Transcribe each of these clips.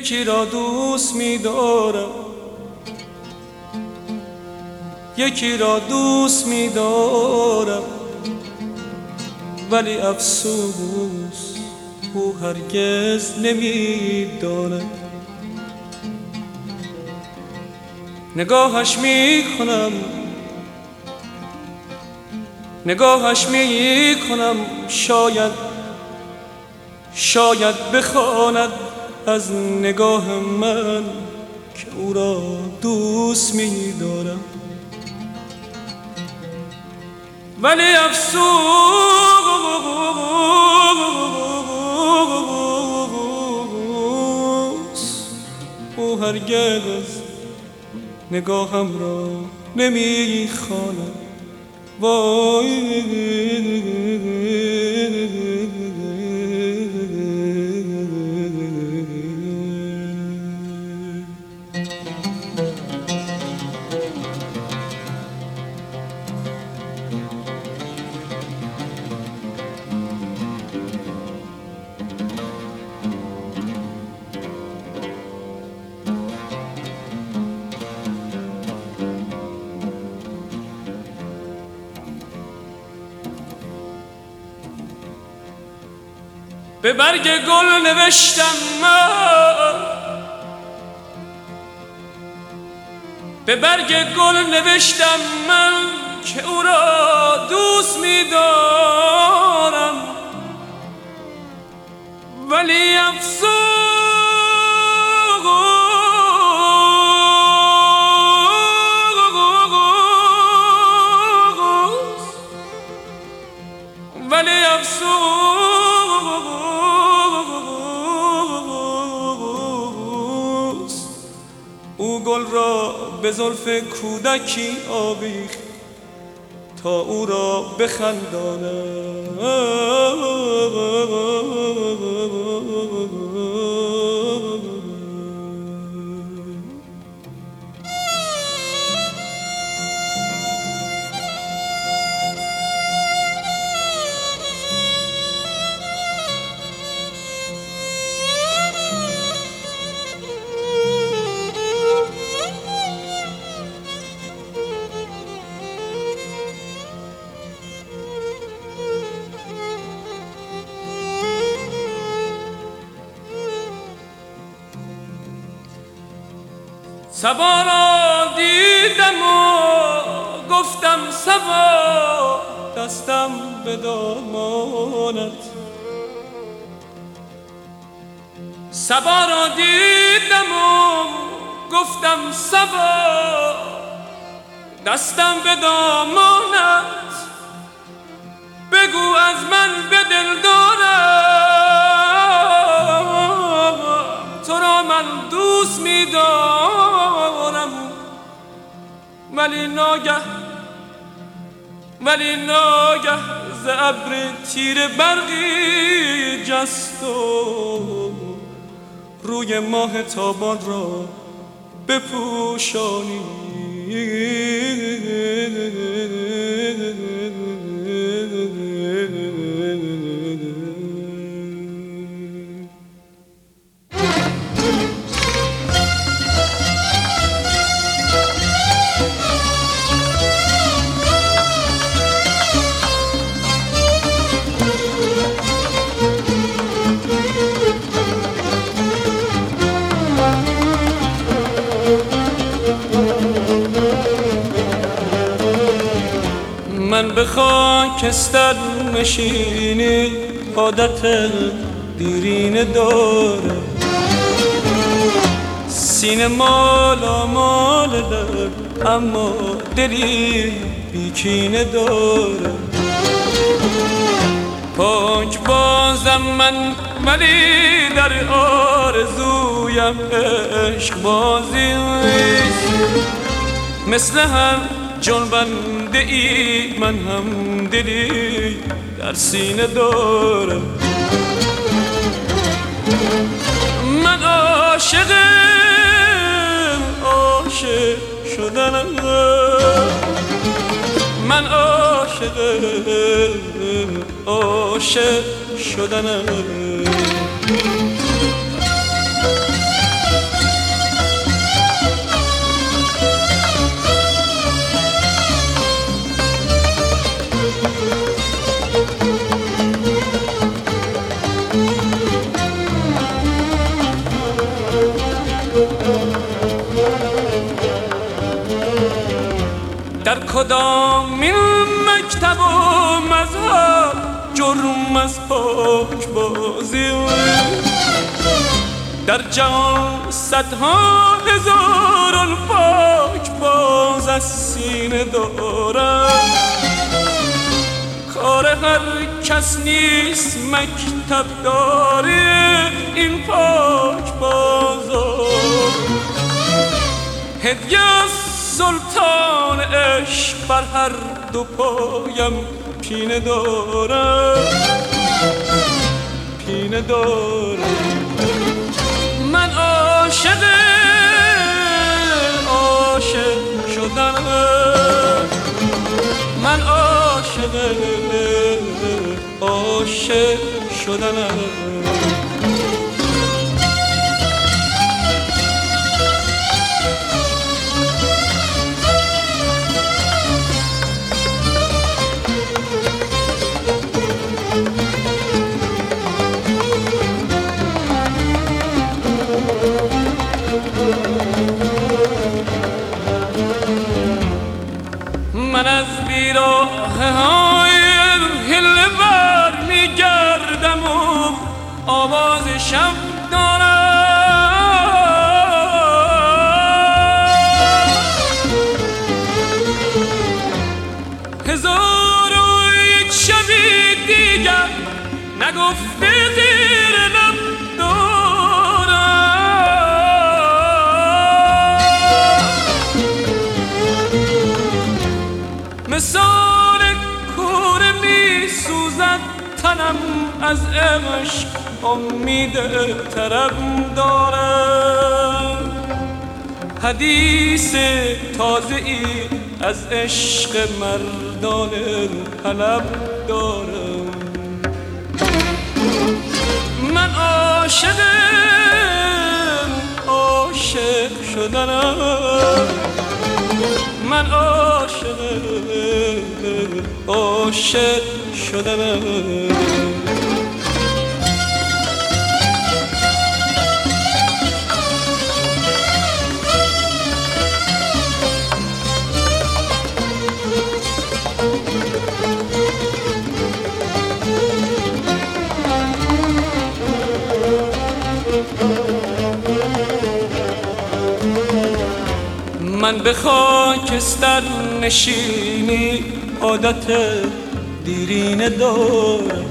یکی را دوست می‌دارم، یکی را دوست می‌دارم، ولی افسوس او هرگز نمی‌داند. نگاهش می‌کنم، نگاهش می‌کنم، شاید بخواند از نگاه من که او را دوست می‌دارم. ولی افسوس او هرگز نگاهم را نمی‌خواند. وای به برگ گل نوشتم من، به برگ گل نوشتم من که او را دوست می‌دارم. ولی افسوس ولی افسوس او گل را به زلف کودکی آویخت تا او را بخنداند. صبا را دیدم و گفتم صبا، دستم به دامانت. صبا را دیدم و گفتم صبا، دستم به دامانت. بگو از من به دل دارم، تو را من دوست می‌دارم. ولی ناگه ز ابر تیره برقی جست و روی ماه تابان را بپوشانی. من به خاکستر نشینی عادت دیرینه داره، سینه مال داره اما دلی بیکینه داره. پاک بازم من ولی در آرزویم عشق بازی مثل هم جنبنده ای من هم دلی در سینه دارم. من عاشق شدنم، من عاشق شدنم. در کدامین مکتب و مذهب جرم از پاک بازی؟ در جهان صدها هزاران پاک باز از سینه دارم. کار هر کس نیست مکتب داری این پاک بازار. هدیه از سلطان عشق بر هر دو پایم پینه دارم، پینه دارم. من عاشق شدنم، من عاشق شدنم. من از بیراههای هله بر میگردم و آواز شب دارم. هزار و یک شبی دیگر نگفته زیر لب دارم. مثال کوره می سوزد تنم از عشق، امید طرب دارم. حدیث تازه ای از عشق مردان حلب دارم. من عاشق شدنم، من عاشق شدنم. من به خاکستر نشینی عادت دیرینه دارم.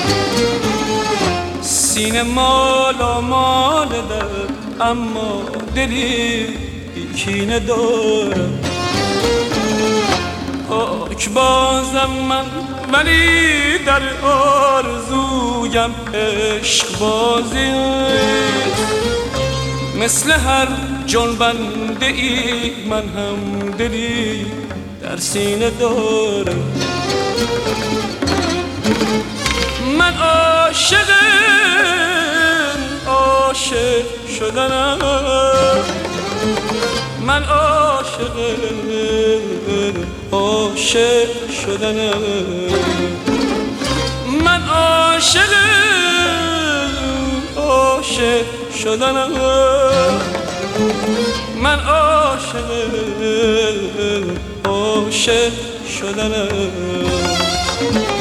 سینه مال در اما دلی کینه دارم. پاک بازم من ولی در آرزویم عشق بازی. مثل هر جنبنده ای من هم دلی در سینه دارم. من عاشق شدنم، من عاشق شدنم. من عاشق شدنم، من عاشق شدنم.